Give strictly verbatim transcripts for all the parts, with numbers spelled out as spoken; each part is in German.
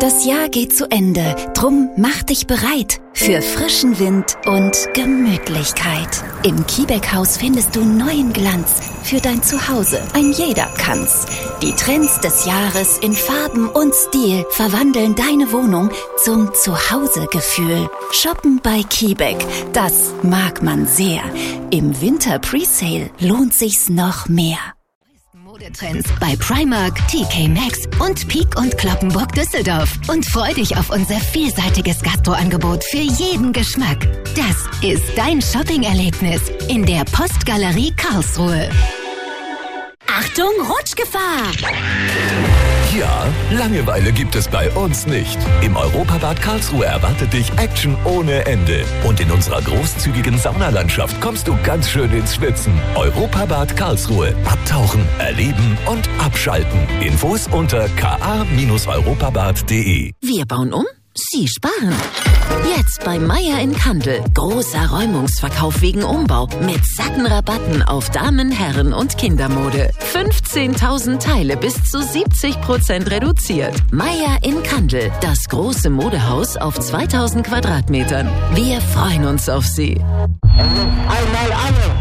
Das Jahr geht zu Ende, drum mach dich bereit für frischen Wind und Gemütlichkeit. Im Kiebeck-Haus findest du neuen Glanz für dein Zuhause. Ein jeder kann's. Die Trends des Jahres in Farben und Stil verwandeln deine Wohnung zum Zuhausegefühl. Shoppen bei Kiebeck, das mag man sehr. Im Winter-Presale lohnt sich's noch mehr. Modetrends bei Primark, T K Maxx und Peek und Cloppenburg Düsseldorf. Und freu dich auf unser vielseitiges Gastroangebot für jeden Geschmack. Das ist dein Shopping-Erlebnis in der Postgalerie Karlsruhe. Achtung, Rutschgefahr! Ja, Langeweile gibt es bei uns nicht. Im Europabad Karlsruhe erwartet dich Action ohne Ende. Und in unserer großzügigen Saunalandschaft kommst du ganz schön ins Schwitzen. Europabad Karlsruhe. Abtauchen, erleben und abschalten. Infos unter k a europabad punkt de. Wir bauen um, Sie sparen. Jetzt bei Meier in Kandel. Großer Räumungsverkauf wegen Umbau mit satten Rabatten auf Damen-, Herren- und Kindermode. fünfzehntausend Teile bis zu siebzig Prozent reduziert. Meier in Kandel. Das große Modehaus auf zweitausend Quadratmetern. Wir freuen uns auf Sie. Einmal alle.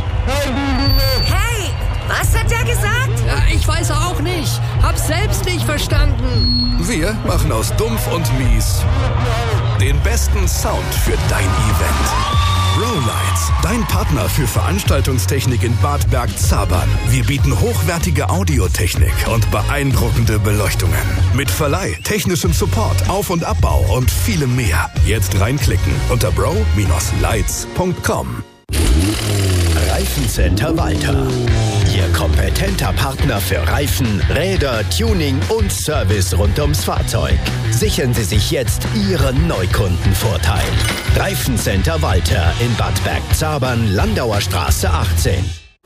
Hey, was hat der gesagt? Ja, ich weiß auch nicht. Hab's selbst nicht verstanden. Wir machen aus Dumpf und Mies den besten Sound für dein Event. Brolights, dein Partner für Veranstaltungstechnik in Bad Bergzabern. Wir bieten hochwertige Audiotechnik und beeindruckende Beleuchtungen. Mit Verleih, technischem Support, Auf- und Abbau und vielem mehr. Jetzt reinklicken unter bro lights punkt com. Reifencenter Walter. Ihr kompetenter Partner für Reifen, Räder, Tuning und Service rund ums Fahrzeug. Sichern Sie sich jetzt Ihren Neukundenvorteil. Reifencenter Walter in Bad Bergzabern, Landauer Straße achtzehn.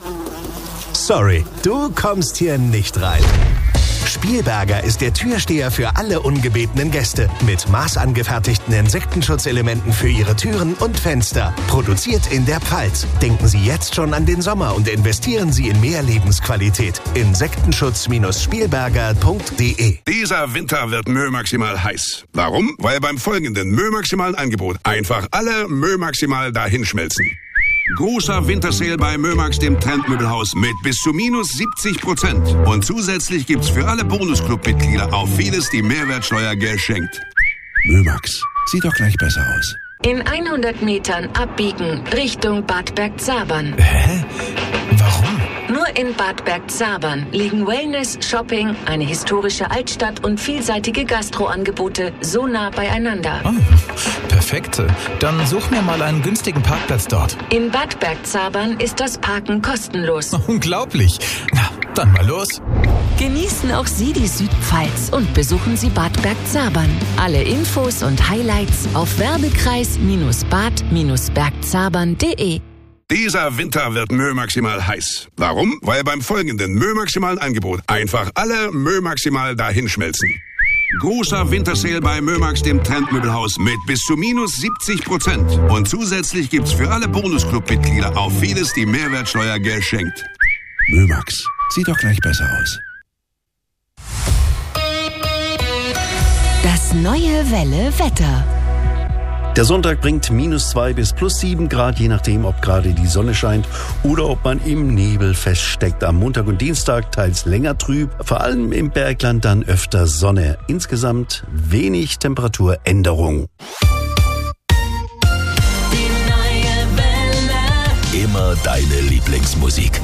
Sorry, du kommst hier nicht rein. Spielberger ist der Türsteher für alle ungebetenen Gäste. Mit maßangefertigten Insektenschutzelementen für Ihre Türen und Fenster. Produziert in der Pfalz. Denken Sie jetzt schon an den Sommer und investieren Sie in mehr Lebensqualität. Insektenschutz Spielberger punkt de. Dieser Winter wird Mö Maximal heiß. Warum? Weil beim folgenden Mö Maximalen Angebot einfach alle Mö Maximal dahinschmelzen. Großer Wintersale bei Mömax, dem Trendmöbelhaus, mit bis zu minus siebzig Prozent. Und zusätzlich gibt's für alle Bonusclub-Mitglieder auf vieles die Mehrwertsteuer geschenkt. Mömax, sieht doch gleich besser aus. In hundert Metern abbiegen Richtung Bad Bergzabern. Hä? Warum? Nur in Bad Bergzabern liegen Wellness, Shopping, eine historische Altstadt und vielseitige Gastroangebote so nah beieinander. Oh, perfekt. Dann such mir mal einen günstigen Parkplatz dort. In Bad Bergzabern ist das Parken kostenlos. Unglaublich. Na, dann mal los. Genießen auch Sie die Südpfalz und besuchen Sie Bad Bergzabern. Alle Infos und Highlights auf werbekreis bad bergzabern punkt de. Dieser Winter wird Mö Maximal heiß. Warum? Weil beim folgenden Mö Maximalen Angebot einfach alle Mö Maximal dahinschmelzen. Großer Wintersale bei Mömax, dem Trendmöbelhaus, mit bis zu minus siebzig Prozent. Und zusätzlich gibt's für alle Bonusclub-Mitglieder auf vieles die Mehrwertsteuer geschenkt. Mömax, sieht doch gleich besser aus. Das neue Welle Wetter. Der Sonntag bringt minus zwei bis plus sieben Grad, je nachdem, ob gerade die Sonne scheint oder ob man im Nebel feststeckt. Am Montag und Dienstag teils länger trüb, vor allem im Bergland dann öfter Sonne. Insgesamt wenig Temperaturänderung. Die neue Welle. Immer deine Lieblingsmusik.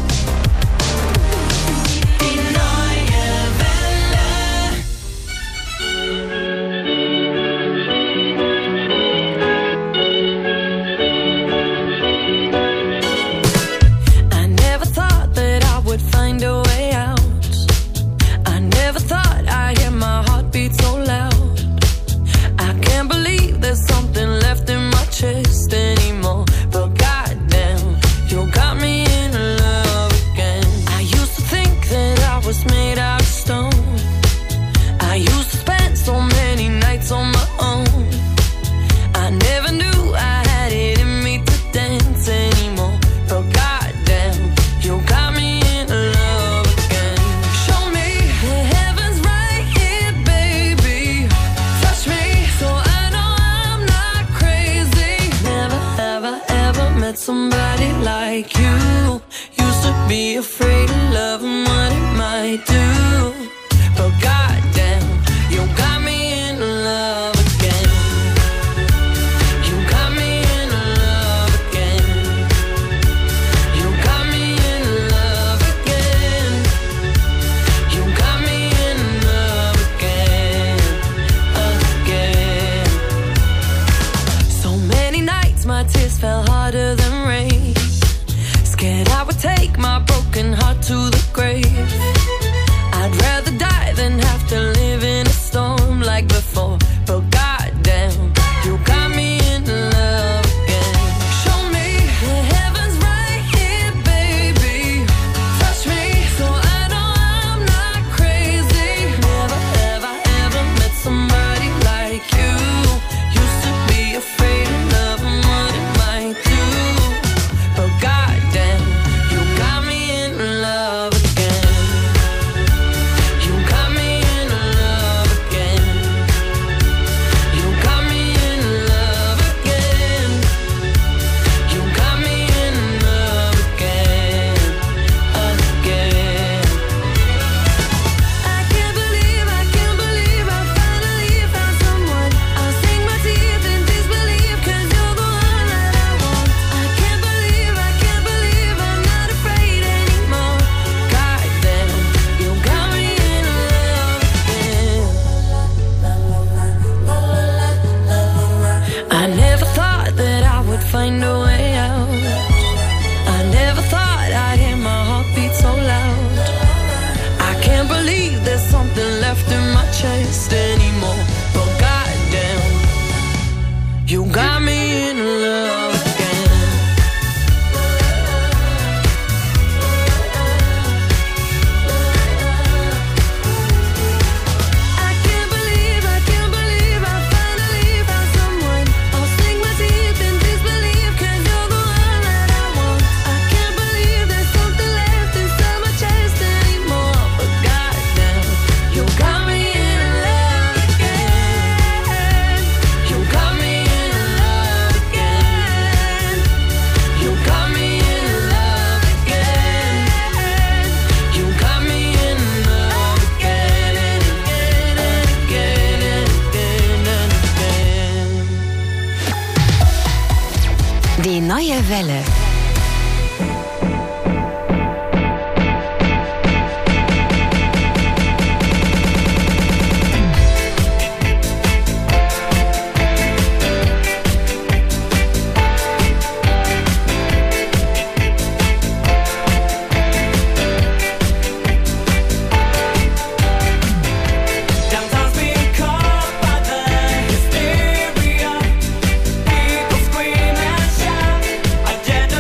Anymore, but goddamn, you got me in love. be afraid of love and what it might do. But goddamn, you got me in love again. You got me in love again. You got me in love again. You got me in love again, again. So many nights my tears fell harder than rain. Scared I would take my broken heart to the grave. I'd rather die than have to live in a storm like before. But goddamn, you got me in love again. Show me the heavens right here, baby. Touch me so I know I'm not crazy. Never have I ever met somebody like you. Used to be afraid of love and what it might do. But goddamn, you got me in love again. You got me in love again. You got me in love again. You got me in love again, again. I can't believe, I can't believe I finally found someone. I'll sink my teeth in disbelief 'cause you're the one that I want. I can't believe, I can't believe I'm not afraid anymore. Goddamn, you got me in love again. I never thought that I would find a way out. I never thought I'd hear my heartbeat so loud. I can't believe there's something left in my chest anymore. But goddamn, you got me in love again. I can't believe, I can't believe I finally found someone. I'll sink my teeth in disbelief 'cause you're the one that I want. I can't believe there's something left inside my chest anymore. But goddamn, you got me in love again. You got me in love again. You got me in love again. You got me in love again and again and again and again and again. Die neue Welle. Downtown's being caught by the hysteria. People scream and shout. A generation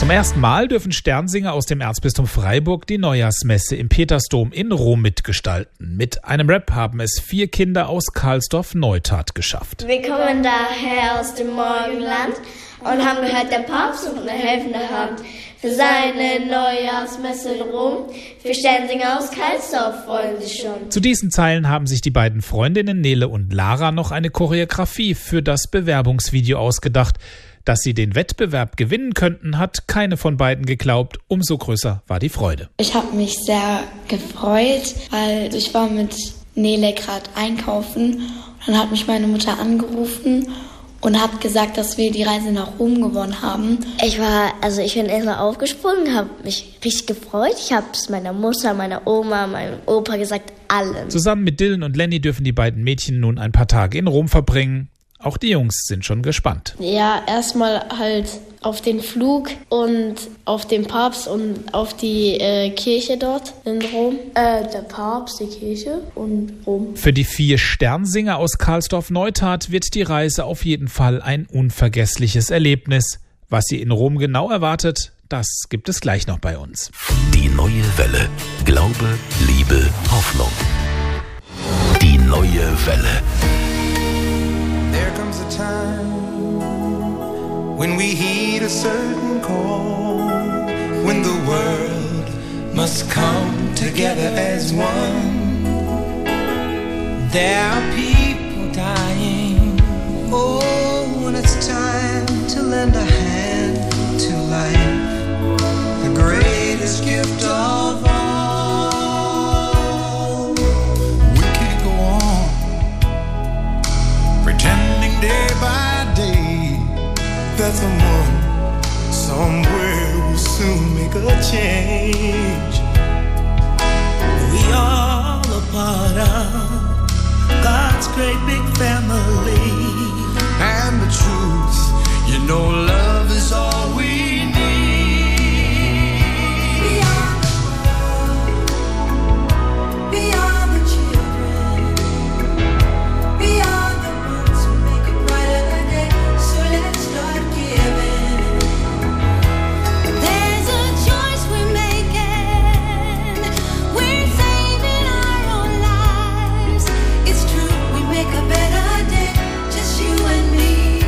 Zum ersten Mal dürfen Sternsinger aus dem Erzbistum Freiburg die Neujahrsmesse im Petersdom in Rom mitgestalten. Mit einem Rap haben es vier Kinder aus Karlsdorf-Neustadt geschafft. Wir kommen daher aus dem Morgenland und haben gehört, der Papst und eine helfende Hand für seine Neujahrsmesse in Rom. Für Sternsinger aus Karlsdorf freuen sich schon. Zu diesen Zeilen haben sich die beiden Freundinnen Nele und Lara noch eine Choreografie für das Bewerbungsvideo ausgedacht. Dass sie den Wettbewerb gewinnen könnten, hat keine von beiden geglaubt. Umso größer war die Freude. Ich habe mich sehr gefreut, weil ich war mit Nele gerade einkaufen. Und dann hat mich meine Mutter angerufen und hat gesagt, dass wir die Reise nach Rom gewonnen haben. Ich war, also ich bin erstmal aufgesprungen, habe mich richtig gefreut. Ich habe es meiner Mutter, meiner Oma, meinem Opa gesagt, allen. Zusammen mit Dylan und Lenny dürfen die beiden Mädchen nun ein paar Tage in Rom verbringen. Auch die Jungs sind schon gespannt. Ja, erstmal halt auf den Flug und auf den Papst und auf die äh, Kirche dort in Rom. Äh, der Papst, die Kirche und Rom. Für die vier Sternsinger aus Karlsdorf-Neustadt wird die Reise auf jeden Fall ein unvergessliches Erlebnis. Was sie in Rom genau erwartet, das gibt es gleich noch bei uns. Die neue Welle. Glaube, Liebe, Hoffnung. Die neue Welle. There comes a time when we heed a certain call, when the world must come together as one. There are people dying. Oh, when it's time to lend a hand to life, the greatest gift of all. We can't go on pretending day by day that someone somewhere will soon make a change. We all a part of God's great big family. And the truth, you know, love is all we need. Beyond the world, beyond the children, beyond the ones who make a brighter day. So let's start giving. There's a choice we're making. We're saving our own lives. It's true, we make a better day, just you and me.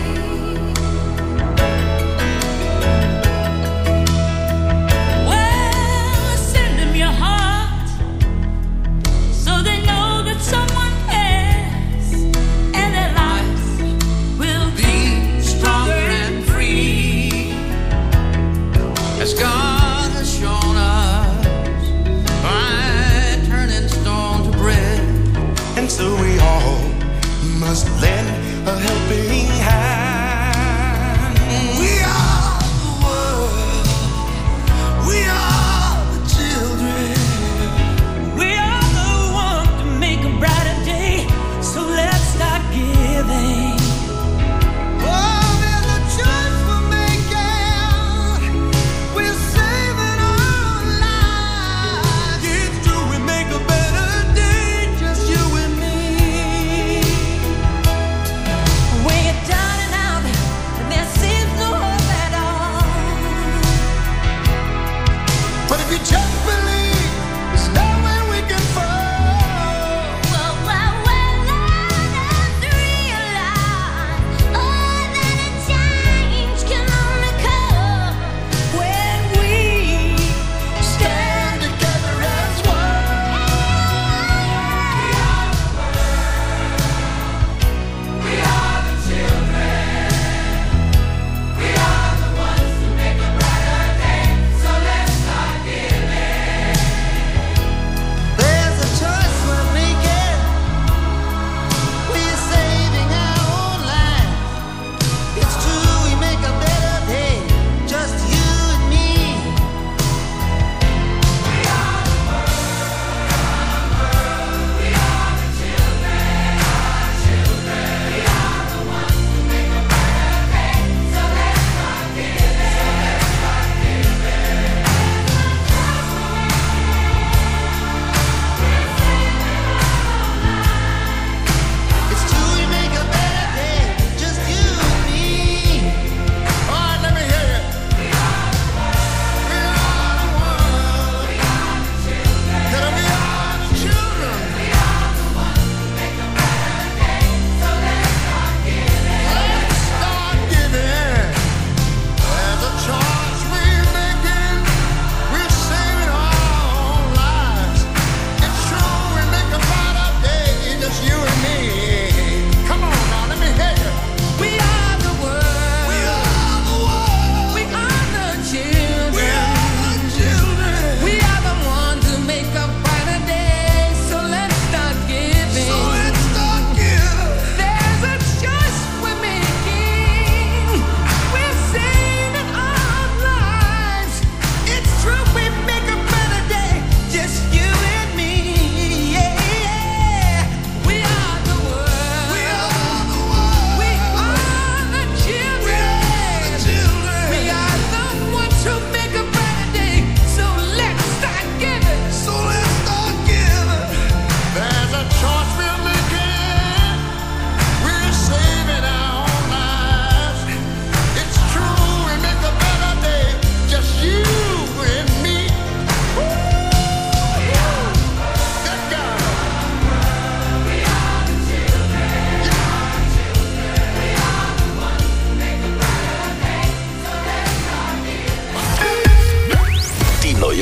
Well, send them your heart so they know that someone cares and their lives will Be stronger and free, as God has shown us by turning stone to bread. And so we all must lend a helping hand. We are the world, we are the children, we are the one to make a brighter day. So let's start giving. Oh, there's a choice we're making. We're saving our lives. It's true, we make a better day, just you and me. When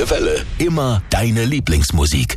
Neue Welle. Immer deine Lieblingsmusik.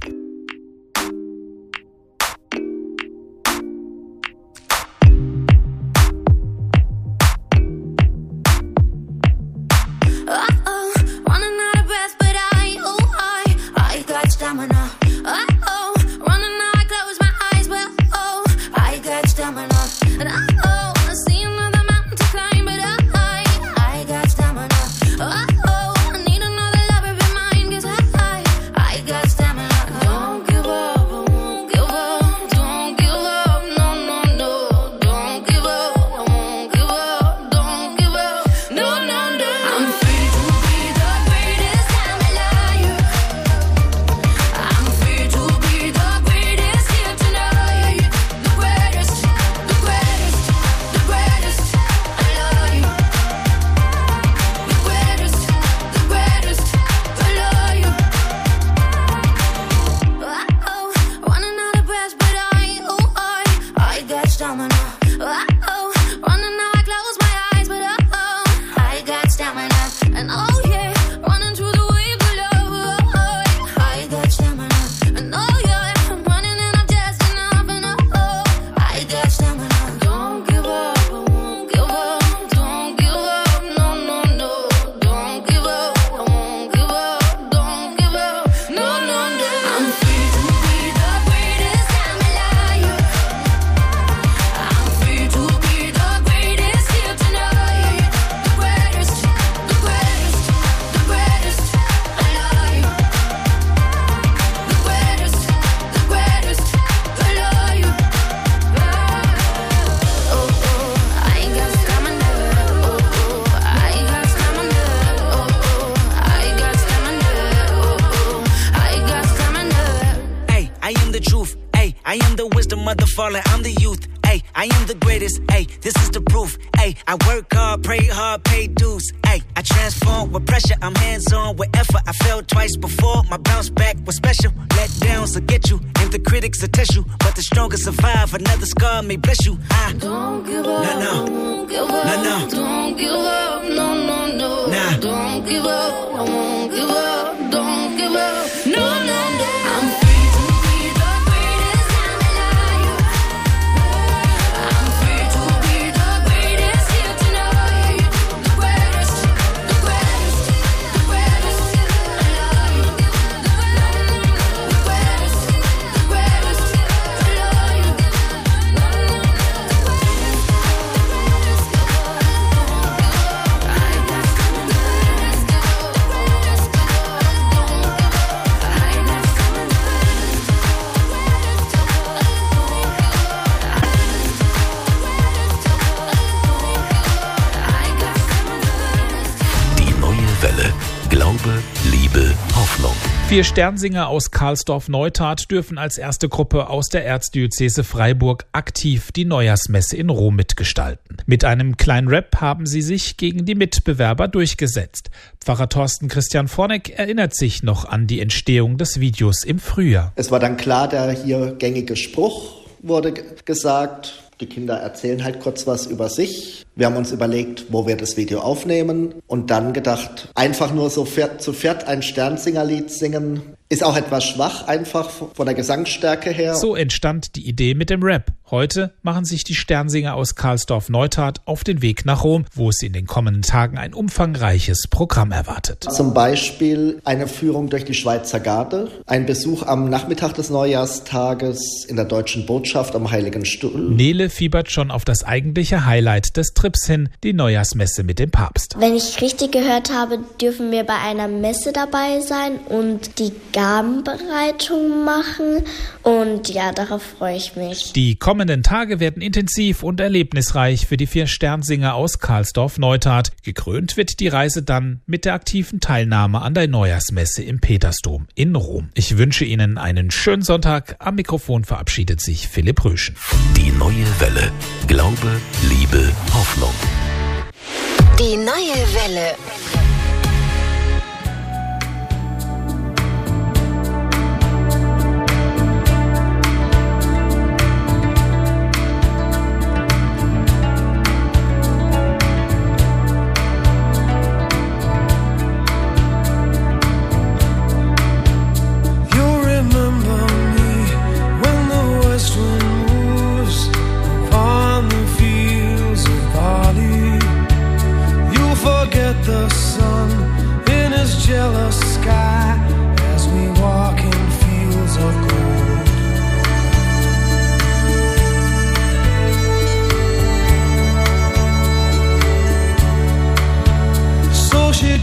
I'm the youth, ayy, I am the greatest, ayy, this is the proof, ayy, I work hard, pray hard, pay dues, ayy, I transform with pressure, I'm hands-on with effort, I failed twice before, my bounce back was special, let downs will get you, and the critics will test you, but the strongest survive, another scar may bless you, I don't give up, no, no, don't give up, no, no, don't give up, no, no, no, nah, don't give up, I won't give up, don't give up, no, no, no, I'm free. Vier Sternsinger aus Karlsdorf-Neustadt dürfen als erste Gruppe aus der Erzdiözese Freiburg aktiv die Neujahrsmesse in Rom mitgestalten. Mit einem kleinen Rap haben sie sich gegen die Mitbewerber durchgesetzt. Pfarrer Thorsten Christian Vorneck erinnert sich noch an die Entstehung des Videos im Frühjahr. Es war dann klar, der hier gängige Spruch wurde gesagt. Die Kinder erzählen halt kurz was über sich. Wir haben uns überlegt, wo wir das Video aufnehmen und dann gedacht, einfach nur so zu viert ein Sternsingerlied singen, ist auch etwas schwach, einfach von der Gesangsstärke her. So entstand die Idee mit dem Rap. Heute machen sich die Sternsinger aus Karlsdorf-Neustadt auf den Weg nach Rom, wo es in den kommenden Tagen ein umfangreiches Programm erwartet. Zum Beispiel eine Führung durch die Schweizer Garde, ein Besuch am Nachmittag des Neujahrstages in der Deutschen Botschaft am Heiligen Stuhl. Nele fiebert schon auf das eigentliche Highlight des Trips hin, die Neujahrsmesse mit dem Papst. Wenn ich richtig gehört habe, dürfen wir bei einer Messe dabei sein und die Gabenbereitung machen. Und ja, darauf freue ich mich. Die kommenden Tage werden intensiv und erlebnisreich für die vier Sternsinger aus Karlsdorf-Neustadt. Gekrönt wird die Reise dann mit der aktiven Teilnahme an der Neujahrsmesse im Petersdom in Rom. Ich wünsche Ihnen einen schönen Sonntag. Am Mikrofon verabschiedet sich Philipp Röschen. Die neue Welle. Glaube, Liebe, Hoffnung. Die neue Welle.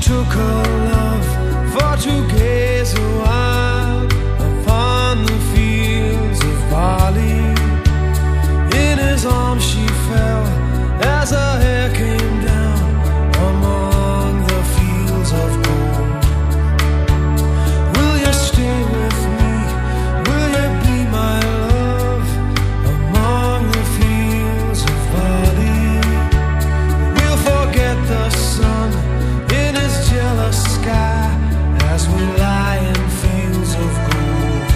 took her love for to gaze a while upon the fields of barley. In his arms she fell as her hair came down among the fields of gold. Will you stay with me? Will you be my love among the fields of barley? We'll forget the sun in his jealous sky as we lie in fields of gold.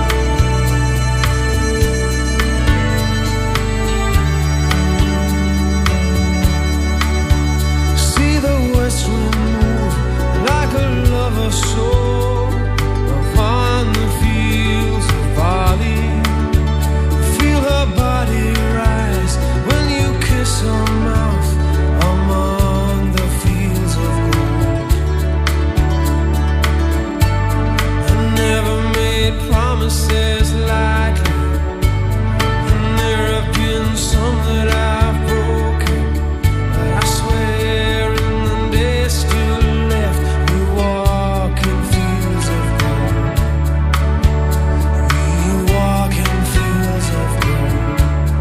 See the west wind move like a lover's soul upon the fields of barley. Feel her body rise when you kiss her mouth among the fields of gold. I never made promises lightly, and there have been some that I've broken. But I swear in the days still left, we walk in fields of gold. We walk in fields of gold.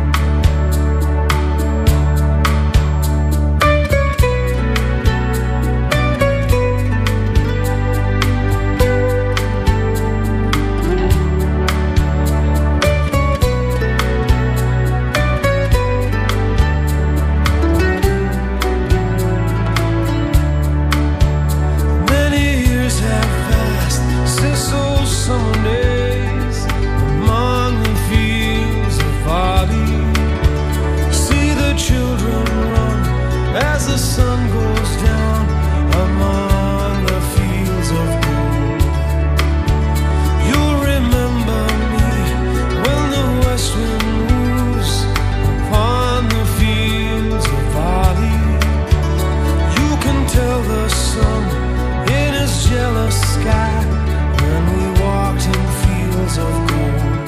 Many years have passed since those summer days among the fields of barley. See the children run as the sun goes down among the fields of gold. You'll remember me when the west wind moves upon the fields of barley. You can tell the sun in his jealous sky when we walked in fields of gold.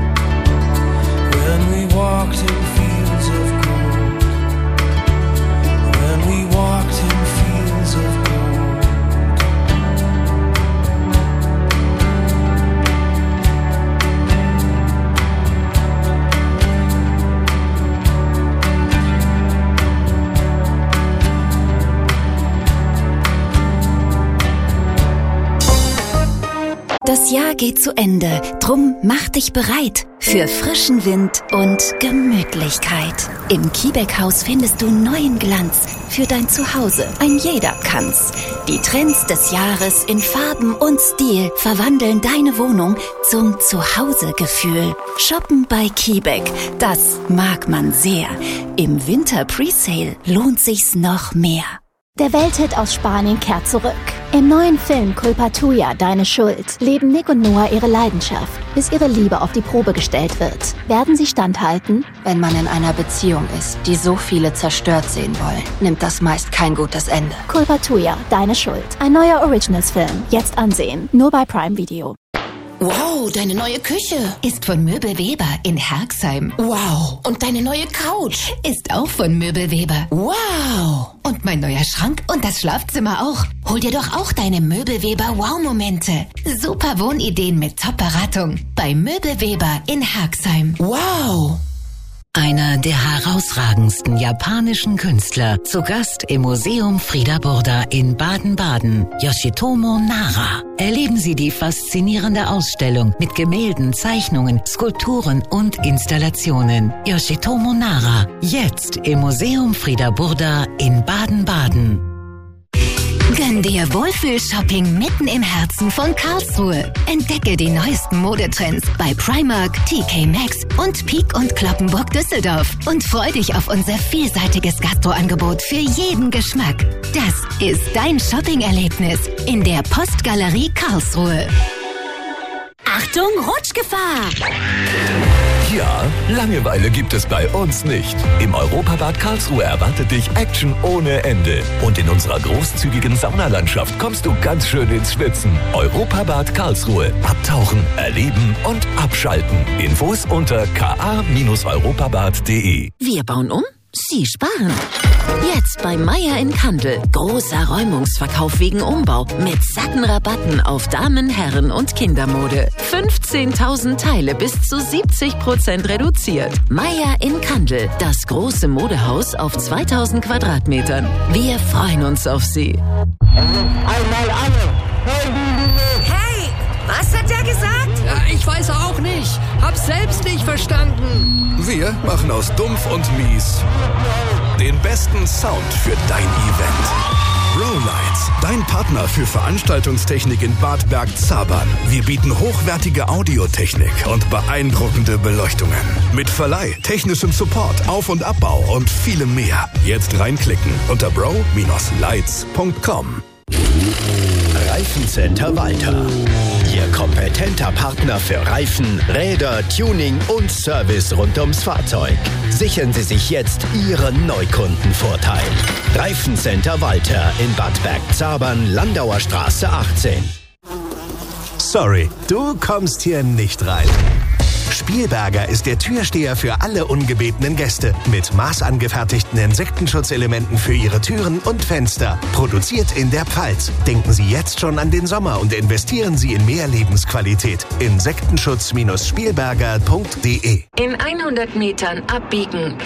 When we walked in fields of gold. When we walked in fields of gold. Das Jahr geht zu Ende, drum mach dich bereit für frischen Wind und Gemütlichkeit. Im Kiebeck-Haus findest du neuen Glanz für dein Zuhause. Ein jeder kann's. Die Trends des Jahres in Farben und Stil verwandeln deine Wohnung zum Zuhausegefühl. Shoppen bei Kiebeck, das mag man sehr. Im Winter-Presale lohnt sich's noch mehr. Der Welthit aus Spanien kehrt zurück. Im neuen Film Culpa Tuya, Deine Schuld, leben Nick und Noah ihre Leidenschaft, bis ihre Liebe auf die Probe gestellt wird. Werden sie standhalten? Wenn man in einer Beziehung ist, die so viele zerstört sehen wollen, nimmt das meist kein gutes Ende. Culpa Tuya, Deine Schuld. Ein neuer Originals-Film. Jetzt ansehen. Nur bei Prime Video. Wow, deine neue Küche ist von Möbel Weber in Herxheim. Wow. Und deine neue Couch ist auch von Möbel Weber. Wow. Und mein neuer Schrank und das Schlafzimmer auch. Hol dir doch auch deine Möbel Weber Wow-Momente. Super Wohnideen mit Top-Beratung bei Möbel Weber in Herxheim. Wow. Einer der herausragendsten japanischen Künstler, zu Gast im Museum Frieder Burda in Baden-Baden, Yoshitomo Nara. Erleben Sie die faszinierende Ausstellung mit Gemälden, Zeichnungen, Skulpturen und Installationen. Yoshitomo Nara, jetzt im Museum Frieder Burda in Baden-Baden. Gönn dir Wohlfühl-Shopping mitten im Herzen von Karlsruhe. Entdecke die neuesten Modetrends bei Primark, T K Maxx und Peek und Cloppenburg Düsseldorf. Und freu dich auf unser vielseitiges Gastroangebot für jeden Geschmack. Das ist dein Shopping-Erlebnis in der Postgalerie Karlsruhe. Achtung, Rutschgefahr! Ja, Langeweile gibt es bei uns nicht. Im Europabad Karlsruhe erwartet dich Action ohne Ende. Und in unserer großzügigen Saunalandschaft kommst du ganz schön ins Schwitzen. Europabad Karlsruhe. Abtauchen, erleben und abschalten. Infos unter k a Bindestrich europabad punkt de. Wir bauen um, Sie sparen. Jetzt bei Meier in Kandel. Großer Räumungsverkauf wegen Umbau mit satten Rabatten auf Damen-, Herren- und Kindermode. fünfzehntausend Teile bis zu siebzig Prozent reduziert. Meier in Kandel. Das große Modehaus auf zweitausend Quadratmetern. Wir freuen uns auf Sie. Einmal alle. Hey, was hat der gesagt? Ja, ich weiß auch nicht. Hab's selbst nicht verstanden. Wir machen aus Dumpf und Mies den besten Sound für dein Event. Rowlights, dein Partner für Veranstaltungstechnik in Bad Bergzabern. Wir bieten hochwertige Audiotechnik und beeindruckende Beleuchtungen. Mit Verleih, technischem Support, Auf- und Abbau und vielem mehr. Jetzt reinklicken unter bro Bindestrich lights punkt com. Reifencenter Walter. Ihr kompetenter Partner für Reifen, Räder, Tuning und Service rund ums Fahrzeug. Sichern Sie sich jetzt Ihren Neukundenvorteil. Reifencenter Walter in Bad Bergzabern, Landauer Straße achtzehn. Sorry, du kommst hier nicht rein. Spielberger ist der Türsteher für alle ungebetenen Gäste mit maßangefertigten Insektenschutzelementen für Ihre Türen und Fenster. Produziert in der Pfalz. Denken Sie jetzt schon an den Sommer und investieren Sie in mehr Lebensqualität. Insektenschutz Spielberger punkt de. In hundert Metern abbiegen.